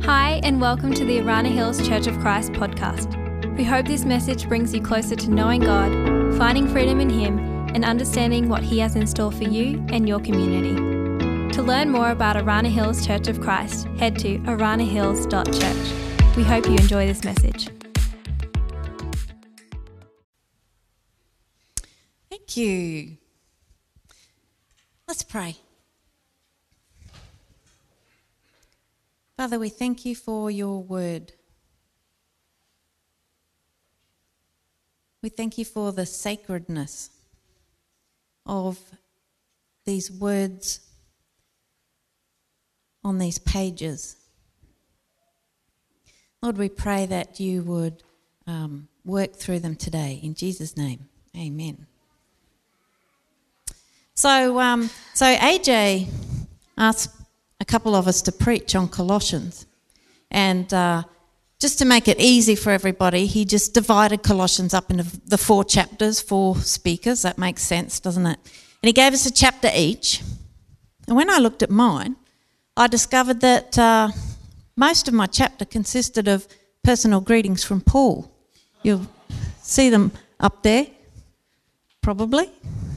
Hi, and welcome to the Arana Hills Church of Christ podcast. We hope this message brings you closer to knowing God, finding freedom in Him, and understanding what He has in store for you and your community. To learn more about Arana Hills Church of Christ, head to aranahills.church. We hope you enjoy this message. Thank you. Let's pray. Father, we thank you for your word. We thank you for the sacredness of these words on these pages. Lord, we pray that you would work through them today. In Jesus' name, amen. So AJ asked a couple of us to preach on Colossians, and just to make it easy for everybody, he just divided Colossians up into the 4 chapters, 4 speakers. That makes sense, doesn't it? And he gave us a chapter each. And when I looked at mine, I discovered that most of my chapter consisted of personal greetings from Paul. You'll see them up there, probably.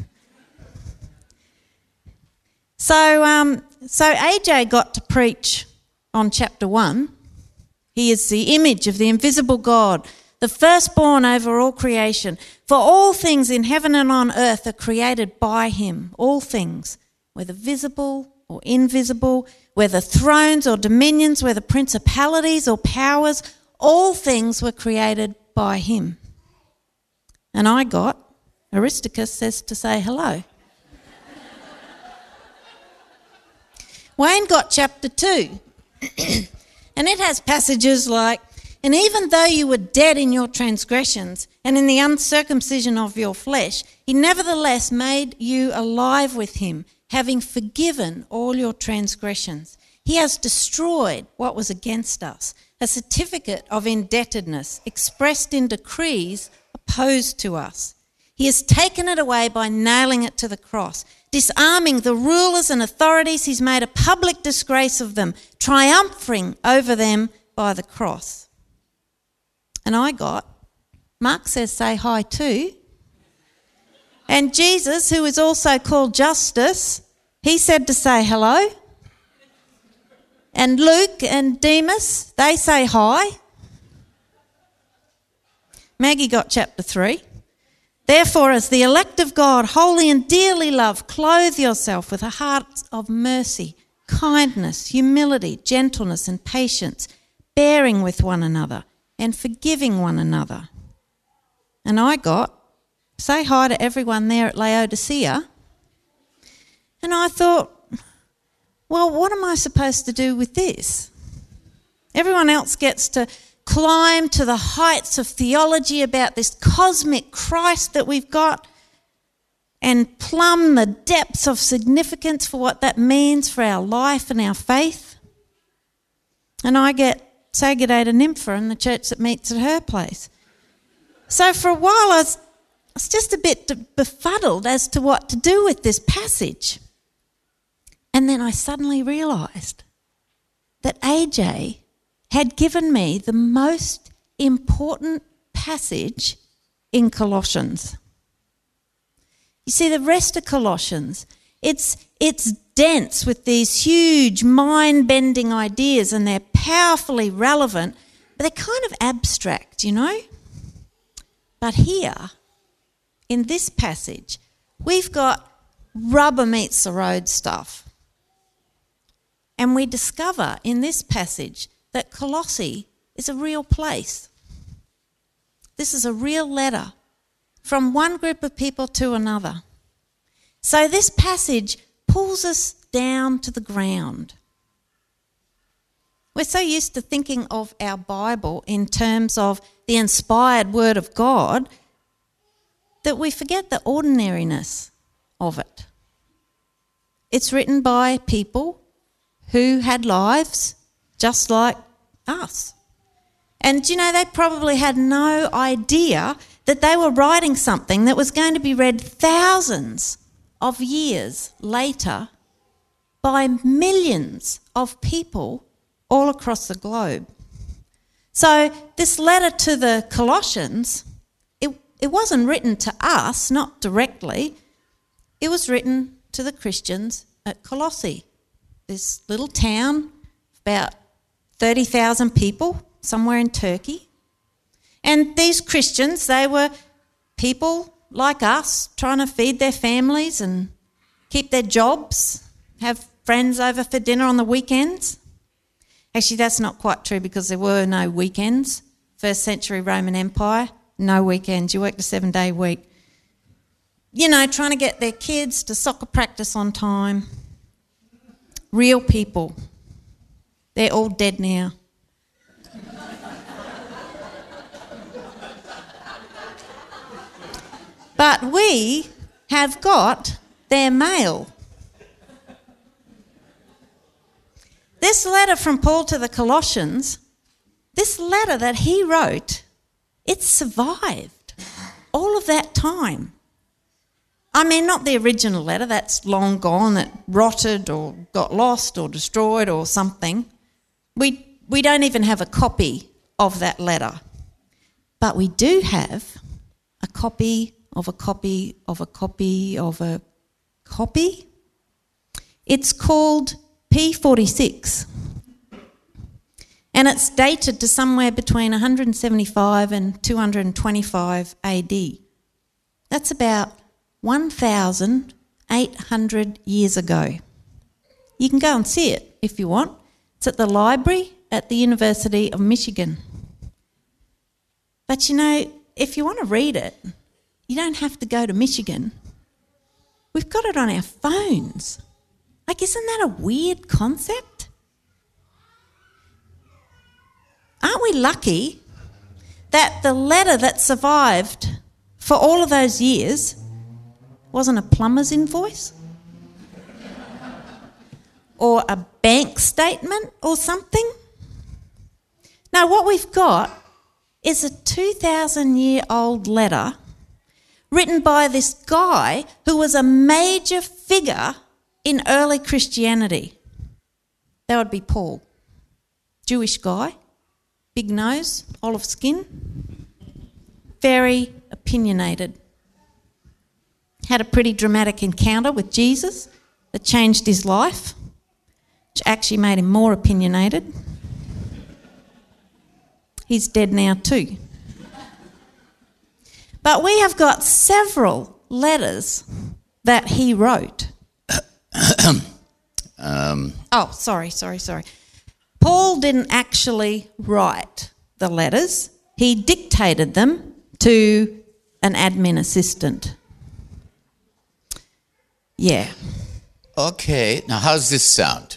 So AJ got to preach on chapter 1. He is the image of the invisible God, the firstborn over all creation. For all things in heaven and on earth are created by him. All things, whether visible or invisible, whether thrones or dominions, whether principalities or powers, all things were created by him. And I got, Aristarchus says to say hello. Wayne got chapter 2, and it has passages like, and even though you were dead in your transgressions and in the uncircumcision of your flesh, he nevertheless made you alive with him, having forgiven all your transgressions. He has destroyed what was against us, a certificate of indebtedness expressed in decrees opposed to us. He has taken it away by nailing it to the cross. Disarming the rulers and authorities, he's made a public disgrace of them, triumphing over them by the cross. And I got, Mark says say hi too. And Jesus, who is also called Justus, he said to say hello. And Luke and Demas, they say hi. Maggie got chapter 3. Therefore, as the elect of God, holy and dearly loved, clothe yourself with a heart of mercy, kindness, humility, gentleness and patience, bearing with one another and forgiving one another. And I got, say hi to everyone there at Laodicea. And I thought, well, what am I supposed to do with this? Everyone else gets to climb to the heights of theology about this cosmic Christ that we've got and plumb the depths of significance for what that means for our life and our faith. And I get say good day to Nympha in the church that meets at her place. So for a while I was just a bit befuddled as to what to do with this passage. And then I suddenly realised that AJ had given me the most important passage in Colossians. You see, the rest of Colossians, it's dense with these huge mind-bending ideas, and they're powerfully relevant, but they're kind of abstract, you know. But here, in this passage, we've got rubber meets the road stuff. And we discover in this passage that Colossae is a real place. This is a real letter from one group of people to another. So this passage pulls us down to the ground. We're so used to thinking of our Bible in terms of the inspired Word of God that we forget the ordinariness of it. It's written by people who had lives just like us. And, you know, they probably had no idea that they were writing something that was going to be read thousands of years later by millions of people all across the globe. So this letter to the Colossians, it wasn't written to us, not directly. It was written to the Christians at Colossae, this little town, about 30,000 people, somewhere in Turkey. And these Christians, they were people like us, trying to feed their families and keep their jobs, have friends over for dinner on the weekends. Actually, that's not quite true because there were no weekends. First century Roman Empire, no weekends. You worked a 7-day week. You know, trying to get their kids to soccer practice on time. Real people. They're all dead now. But we have got their mail. This letter from Paul to the Colossians, this letter that he wrote, it survived all of that time. I mean, not the original letter, that's long gone, that rotted or got lost or destroyed or something. We don't even have a copy of that letter. But we do have a copy of a copy of a copy of a copy. It's called P46. And it's dated to somewhere between 175 and 225 AD. That's about 1,800 years ago. You can go and see it if you want. It's at the library at the University of Michigan. But you know, if you want to read it, you don't have to go to Michigan. We've got it on our phones. Like, isn't that a weird concept? Aren't we lucky that the letter that survived for all of those years wasn't a plumber's invoice? Or a bank statement or something? Now, what we've got is a 2,000-year-old letter written by this guy who was a major figure in early Christianity. That would be Paul. Jewish guy, big nose, olive skin, very opinionated. Had a pretty dramatic encounter with Jesus that changed his life, which actually made him more opinionated. He's dead now too. But we have got several letters that he wrote. Sorry. Paul didn't actually write the letters. He dictated them to an admin assistant. Yeah. Okay, now how's this sound?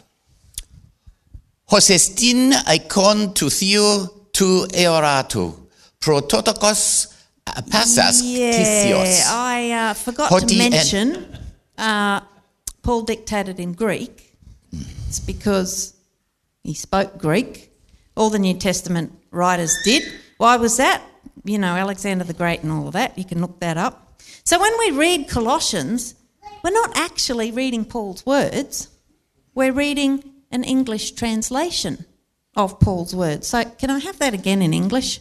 Hosestin ikon to theo to eorato, prototokos pasas tisios. I forgot to mention, Paul dictated in Greek. It's because he spoke Greek. All the New Testament writers did. Why was that? You know, Alexander the Great and all of that. You can look that up. So when we read Colossians, we're not actually reading Paul's words. We're reading an English translation of Paul's words. So can I have that again in English?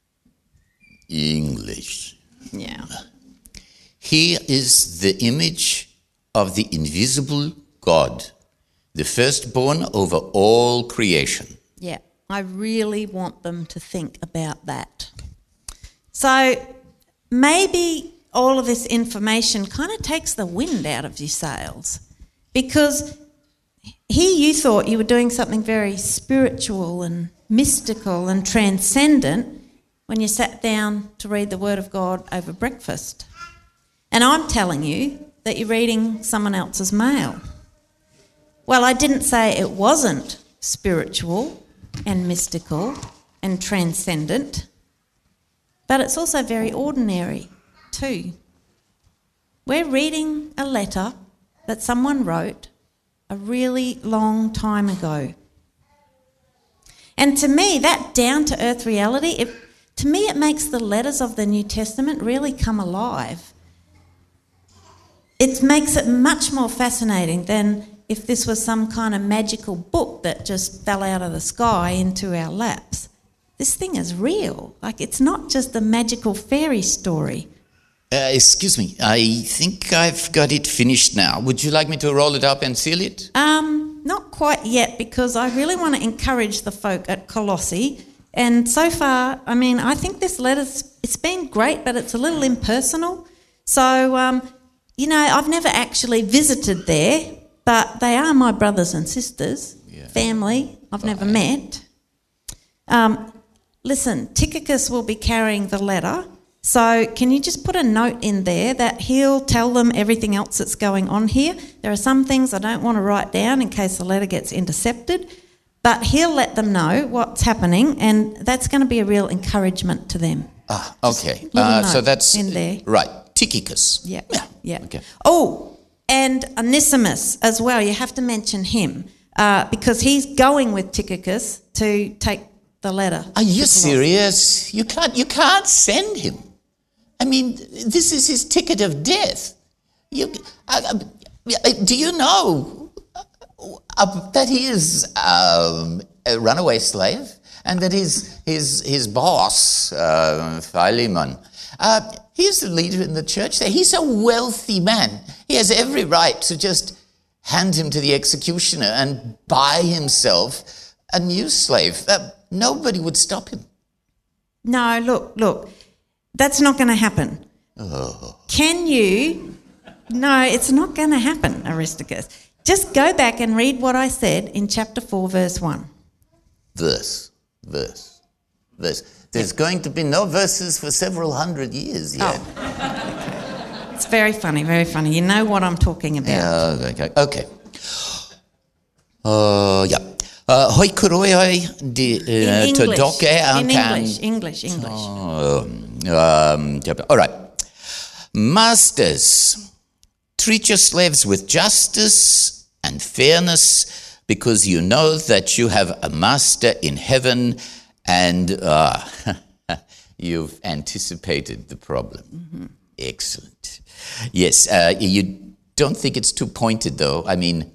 English. Yeah. He is the image of the invisible God, the firstborn over all creation. Yeah, I really want them to think about that. So maybe all of this information kind of takes the wind out of your sails, because here you thought you were doing something very spiritual and mystical and transcendent when you sat down to read the Word of God over breakfast. And I'm telling you that you're reading someone else's mail. Well, I didn't say it wasn't spiritual and mystical and transcendent, but it's also very ordinary too. We're reading a letter that someone wrote a really long time ago. And to me, that down-to-earth reality, it makes the letters of the New Testament really come alive. It makes it much more fascinating than if this was some kind of magical book that just fell out of the sky into our laps. This thing is real. Like, it's not just a magical fairy story. Excuse me, I think I've got it finished now. Would you like me to roll it up and seal it? Not quite yet, because I really want to encourage the folk at Colossae. And so far, I mean, I think this letter's, it's been great, but it's a little impersonal. So, you know, I've never actually visited there, but they are my brothers and sisters, family I've never met. Listen, Tychicus will be carrying the letter. So can you just put a note in there that he'll tell them everything else that's going on here? There are some things I don't want to write down in case the letter gets intercepted, but he'll let them know what's happening, and that's going to be a real encouragement to them. Ah, okay. So that's in there. Right, Tychicus. Yeah. Okay. Oh, and Onesimus as well. You have to mention him because he's going with Tychicus to take the letter. Are you serious? You can't send him. I mean, this is his ticket of death. Do you know that he is a runaway slave, and that his boss, Philemon, he's the leader in the church there. He's a wealthy man. He has every right to just hand him to the executioner and buy himself a new slave. Nobody would stop him. No, look, that's not going to happen. Oh. Can you? No, it's not going to happen, Aristarchus. Just go back and read what I said in chapter 4, verse 1. Verse. There's going to be no verses for several hundred years yet. Oh. It's very funny. You know what I'm talking about. Okay. Yeah. Hoi kuroi de to doke in English. All right. Masters, treat your slaves with justice and fairness, because you know that you have a master in heaven, and you've anticipated the problem. Mm-hmm. Excellent. Yes, you don't think it's too pointed, though. I mean,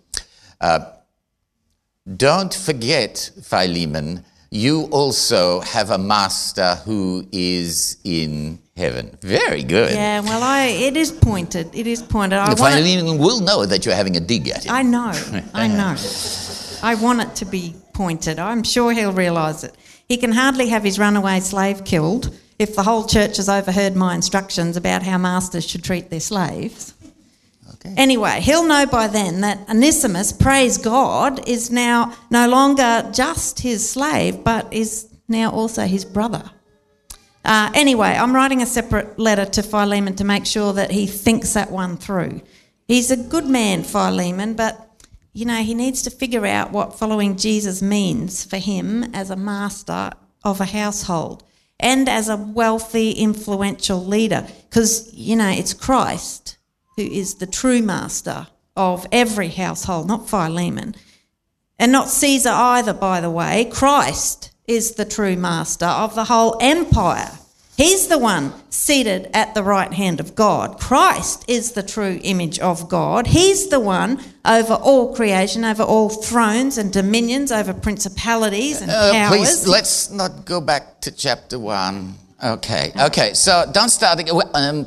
don't forget, Philemon, you also have a master who is in heaven. Very good. Yeah, well, it is pointed. Philemon will know that you're having a dig at him. I know. I want it to be pointed. I'm sure he'll realise it. He can hardly have his runaway slave killed if the whole church has overheard my instructions about how masters should treat their slaves. Okay. Anyway, he'll know by then that Onesimus, praise God, is now no longer just his slave, but is now also his brother. Anyway, I'm writing a separate letter to Philemon to make sure that he thinks that one through. He's a good man, Philemon, but, you know, he needs to figure out what following Jesus means for him as a master of a household and as a wealthy, influential leader, because, you know, it's Christ who is the true master of every household, not Philemon. And not Caesar either, by the way. Christ is the true master of the whole empire. He's the one seated at the right hand of God. Christ is the true image of God. He's the one over all creation, over all thrones and dominions, over principalities and powers. Please, let's not go back to chapter 1. Okay, so don't start again.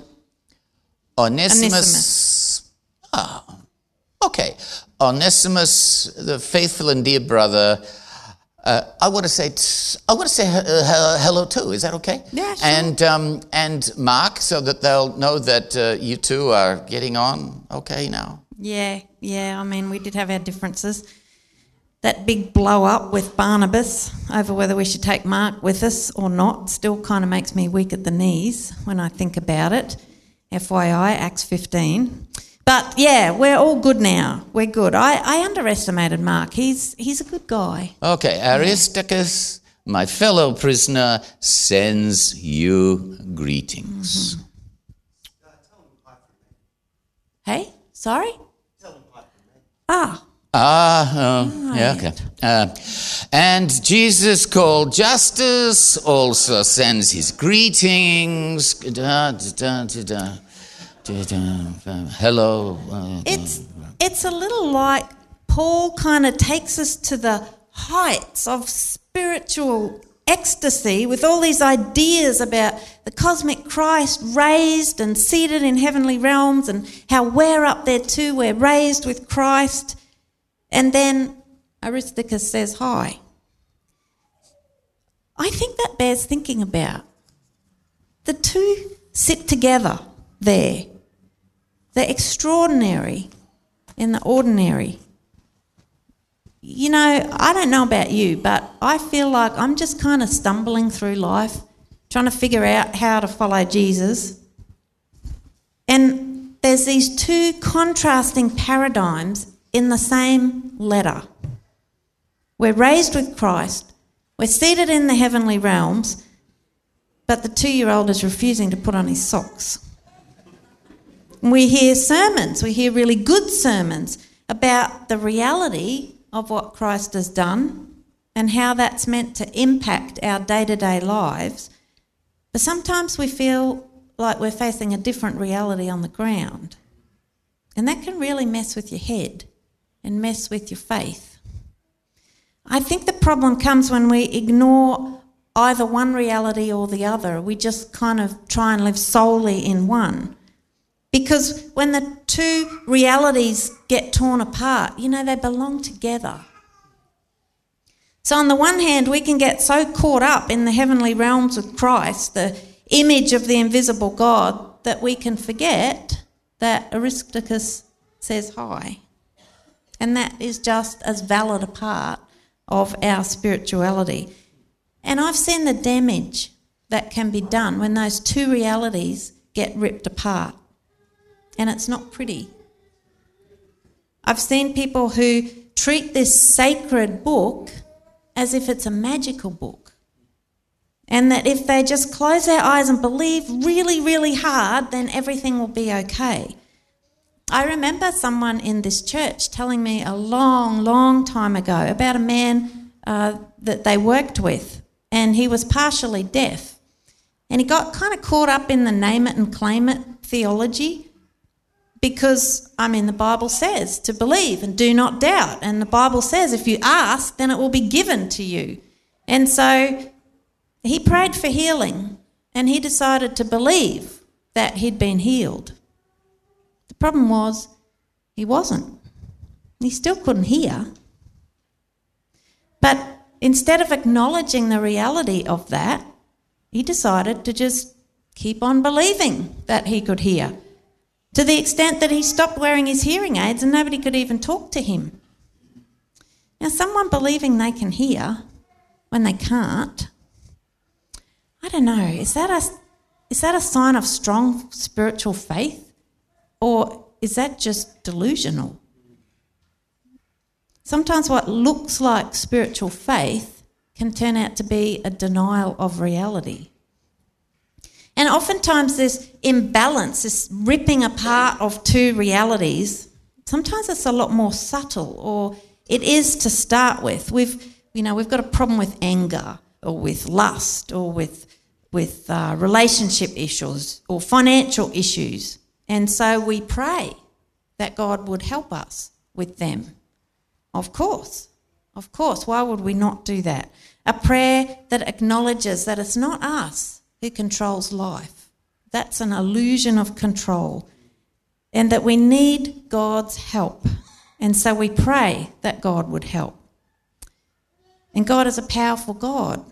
Onesimus. Onesimus, the faithful and dear brother. I want to say hello too. Is that okay? Yeah, sure. And Mark, so that they'll know that you two are getting on okay now. Yeah. I mean, we did have our differences. That big blow up with Barnabas over whether we should take Mark with us or not still kind of makes me weak at the knees when I think about it. FYI, Acts 15. But yeah, we're all good now. We're good. I underestimated Mark. He's a good guy. Okay, Aristarchus, my fellow prisoner, sends you greetings. Mm-hmm. Hey, sorry? Tell him hi from me. Yeah, okay. And Jesus, called Justus, also sends his greetings. Hello. It's a little like Paul kind of takes us to the heights of spiritual ecstasy with all these ideas about the cosmic Christ raised and seated in heavenly realms and how we're up there too, we're raised with Christ. And then Aristarchus says hi. I think that bears thinking about. The two sit together there. The extraordinary and the ordinary. You know, I don't know about you, but I feel like I'm just kind of stumbling through life, trying to figure out how to follow Jesus. And there's these two contrasting paradigms in the same letter. We're raised with Christ, we're seated in the heavenly realms, but the 2-year-old is refusing to put on his socks. We hear sermons, we hear really good sermons about the reality of what Christ has done and how that's meant to impact our day-to-day lives. But sometimes we feel like we're facing a different reality on the ground. And that can really mess with your head and mess with your faith. I think the problem comes when we ignore either one reality or the other. We just kind of try and live solely in one. Because when the two realities get torn apart, you know, they belong together. So on the one hand, we can get so caught up in the heavenly realms of Christ, the image of the invisible God, that we can forget that Aristarchus says hi. And that is just as valid a part of our spirituality. And I've seen the damage that can be done when those two realities get ripped apart. And it's not pretty. I've seen people who treat this sacred book as if it's a magical book. And that if they just close their eyes and believe really, really hard, then everything will be okay. I remember someone in this church telling me a long, long time ago about a man that they worked with, and he was partially deaf. And he got kind of caught up in the name it and claim it theology. Because, I mean, the Bible says to believe and do not doubt. And the Bible says if you ask, then it will be given to you. And so he prayed for healing and he decided to believe that he'd been healed. The problem was he wasn't. He still couldn't hear. But instead of acknowledging the reality of that, he decided to just keep on believing that he could hear. To the extent that he stopped wearing his hearing aids and nobody could even talk to him. Now, someone believing they can hear when they can't, I don't know, is that a sign of strong spiritual faith, or is that just delusional? Sometimes what looks like spiritual faith can turn out to be a denial of reality. And oftentimes this imbalance, this ripping apart of two realities, sometimes it's a lot more subtle, or it is to start with. We've got a problem with anger or with lust or with relationship issues or financial issues. And so we pray that God would help us with them. Of course. Why would we not do that? A prayer that acknowledges that it's not us who controls life. That's an illusion of control. And that we need God's help. And so we pray that God would help. And God is a powerful God.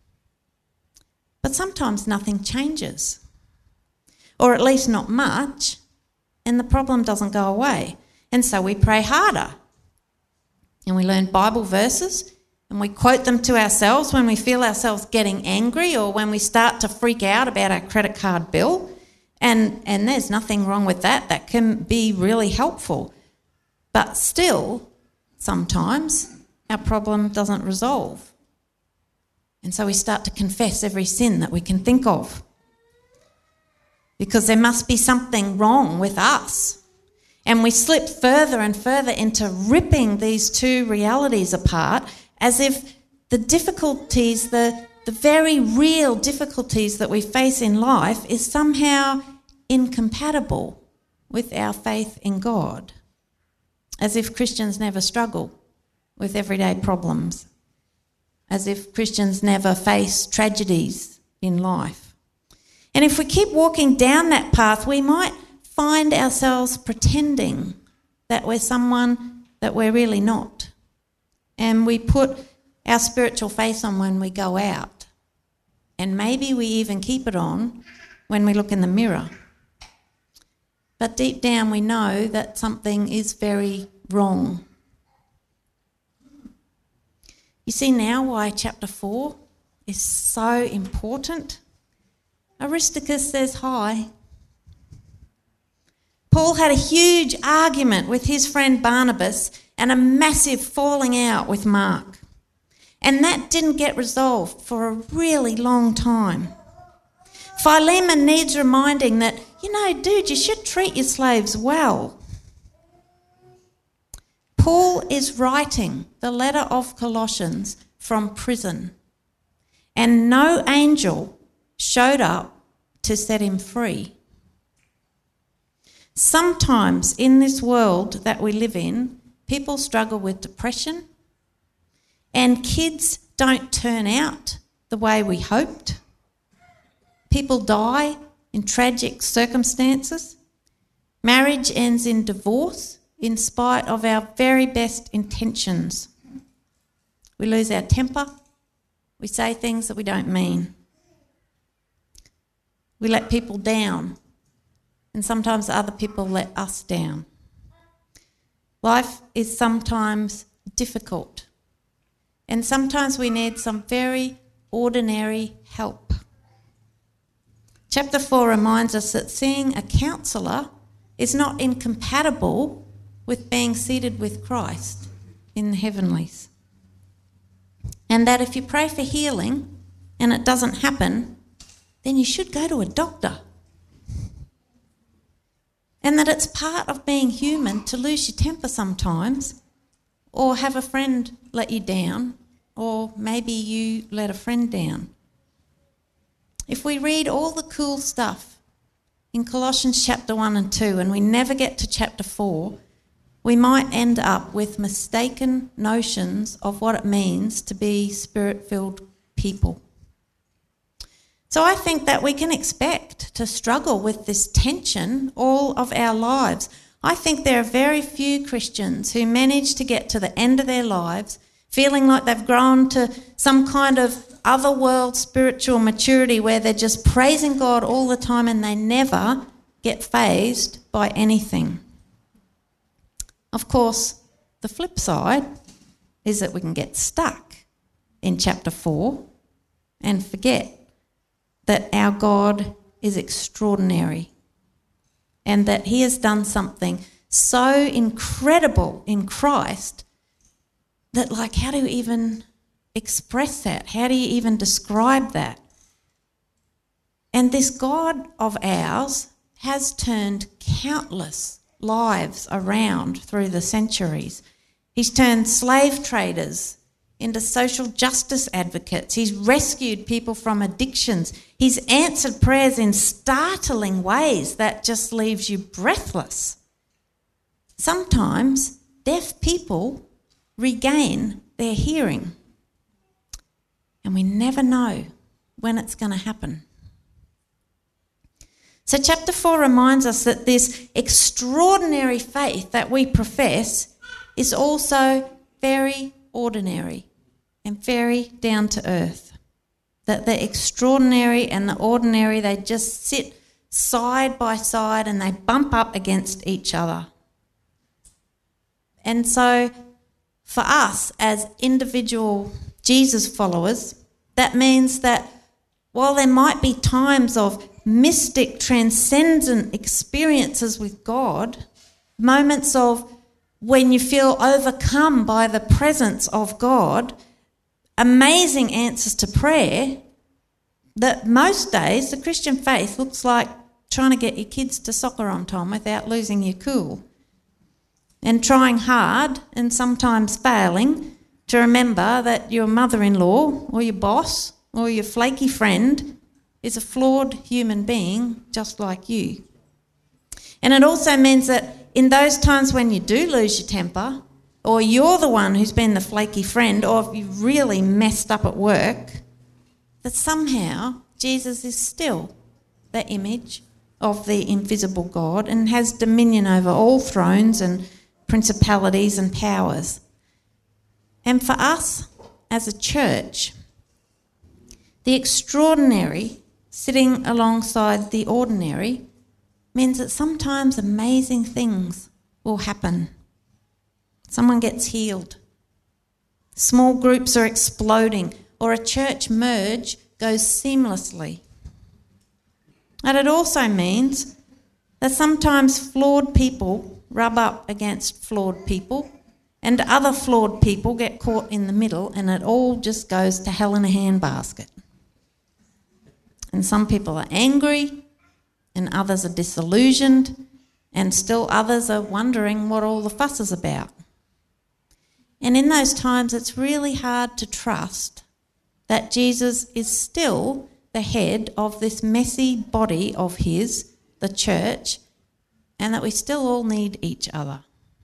But sometimes nothing changes. Or at least not much. And the problem doesn't go away. And so we pray harder. And we learn Bible verses. And we quote them to ourselves when we feel ourselves getting angry or when we start to freak out about our credit card bill. And there's nothing wrong with that. That can be really helpful. But still, sometimes our problem doesn't resolve. And so we start to confess every sin that we can think of. Because there must be something wrong with us. And we slip further and further into ripping these two realities apart, as if the difficulties, the very real difficulties that we face in life is somehow incompatible with our faith in God. as if Christians never struggle with everyday problems, as if Christians never face tragedies in life. And if we keep walking down that path, we might find ourselves pretending that we're someone that we're really not. And we put our spiritual face on when we go out. And maybe we even keep it on when we look in the mirror. But deep down we know that something is very wrong. You see now why chapter 4 is so important? Aristarchus says hi. Paul had a huge argument with his friend Barnabas and a massive falling out with Mark. And that didn't get resolved for a really long time. Philemon needs reminding that, dude, you should treat your slaves well. Paul is writing the letter of Colossians from prison, and no angel showed up to set him free. Sometimes in this world that we live in, people struggle with depression, and kids don't turn out the way we hoped. People die in tragic circumstances. Marriage ends in divorce in spite of our very best intentions. We lose our temper. We say things that we don't mean. We let people down, and sometimes other people let us down. Life is sometimes difficult, and sometimes we need some very ordinary help. Chapter 4 reminds us that seeing a counsellor is not incompatible with being seated with Christ in the heavenlies. And that if you pray for healing and it doesn't happen, then you should go to a doctor. And that it's part of being human to lose your temper sometimes, or have a friend let you down, or maybe you let a friend down. If we read all the cool stuff in Colossians chapter 1 and 2 and we never get to chapter 4, we might end up with mistaken notions of what it means to be spirit-filled people. So I think that we can expect to struggle with this tension all of our lives. I think there are very few Christians who manage to get to the end of their lives feeling like they've grown to some kind of otherworld spiritual maturity where they're just praising God all the time and they never get fazed by anything. Of course, the flip side is that we can get stuck in chapter 4 and forget that our God is extraordinary and that he has done something so incredible in Christ that, how do you even express that? How do you even describe that? And this God of ours has turned countless lives around through the centuries. He's turned slave traders into social justice advocates. He's rescued people from addictions. He's answered prayers in startling ways that just leaves you breathless. Sometimes deaf people regain their hearing, and we never know when it's going to happen. So chapter 4 reminds us that this extraordinary faith that we profess is also very ordinary and very down to earth. That the extraordinary and the ordinary, they just sit side by side and they bump up against each other. And so for us as individual Jesus followers, that means that while there might be times of mystic, transcendent experiences with God, moments of when you feel overcome by the presence of God, amazing answers to prayer, that most days the Christian faith looks like trying to get your kids to soccer on time without losing your cool, and trying hard and sometimes failing to remember that your mother-in-law or your boss or your flaky friend is a flawed human being just like you. And it also means that in those times when you do lose your temper, or you're the one who's been the flaky friend, or if you've really messed up at work, that somehow Jesus is still the image of the invisible God and has dominion over all thrones and principalities and powers. And for us as a church, the extraordinary sitting alongside the ordinary means that sometimes amazing things will happen. Someone gets healed. Small groups are exploding, or a church merge goes seamlessly. And it also means that sometimes flawed people rub up against flawed people, and other flawed people get caught in the middle, and it all just goes to hell in a handbasket. And some people are angry, and others are disillusioned, and still others are wondering what all the fuss is about. And in those times, it's really hard to trust that Jesus is still the head of this messy body of his, the church, and that we still all need each other.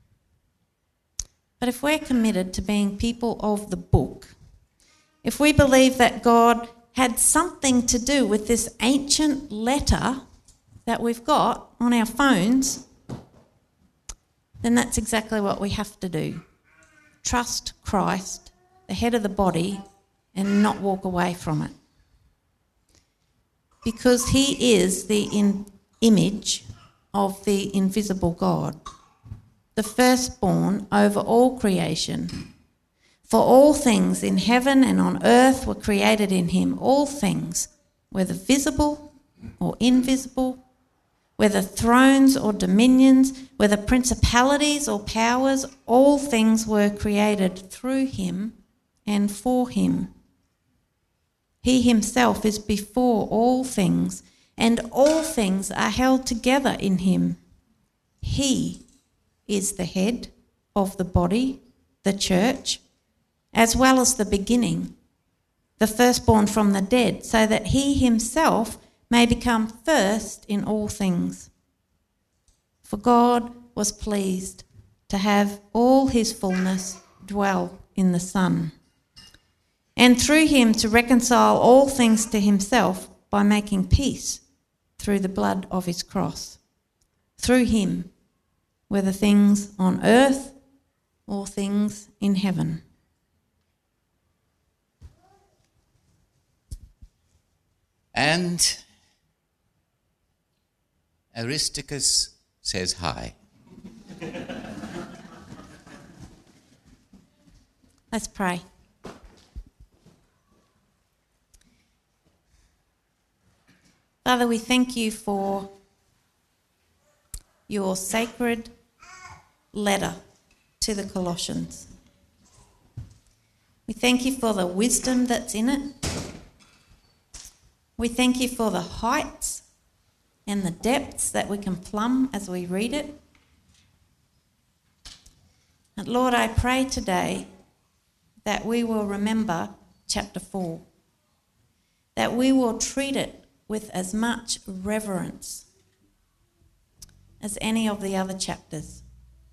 But if we're committed to being people of the book, if we believe that God had something to do with this ancient letter that we've got on our phones, then that's exactly what we have to do. Trust Christ, the head of the body, and not walk away from it. Because he is the image of the invisible God, the firstborn over all creation. For all things in heaven and on earth were created in him, all things, whether visible or invisible, whether thrones or dominions, whether principalities or powers, all things were created through him and for him. He himself is before all things, and all things are held together in him. He is the head of the body, the church, as well as the beginning, the firstborn from the dead, so that he himself may become first in all things. For God was pleased to have all his fullness dwell in the Son, and through him to reconcile all things to himself by making peace through the blood of his cross. Through him, whether things on earth or things in heaven. And Aristarchus says hi. Let's pray. Father, we thank you for your sacred letter to the Colossians. We thank you for the wisdom that's in it. We thank you for the heights and the depths that we can plumb as we read it. And Lord, I pray today that we will remember chapter 4, that we will treat it with as much reverence as any of the other chapters.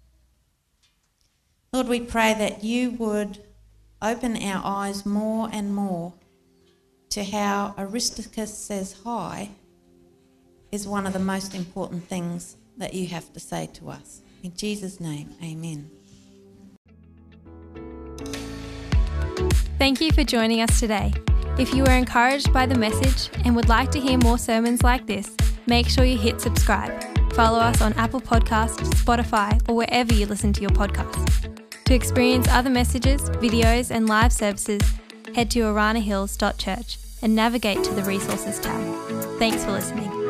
Lord, we pray that you would open our eyes more and more to how Aristarchus says hi is one of the most important things that you have to say to us. In Jesus' name, amen. Thank you for joining us today. If you were encouraged by the message and would like to hear more sermons like this, make sure you hit subscribe. Follow us on Apple Podcasts, Spotify, or wherever you listen to your podcasts. To experience other messages, videos, and live services, head to aranahills.church and navigate to the Resources tab. Thanks for listening.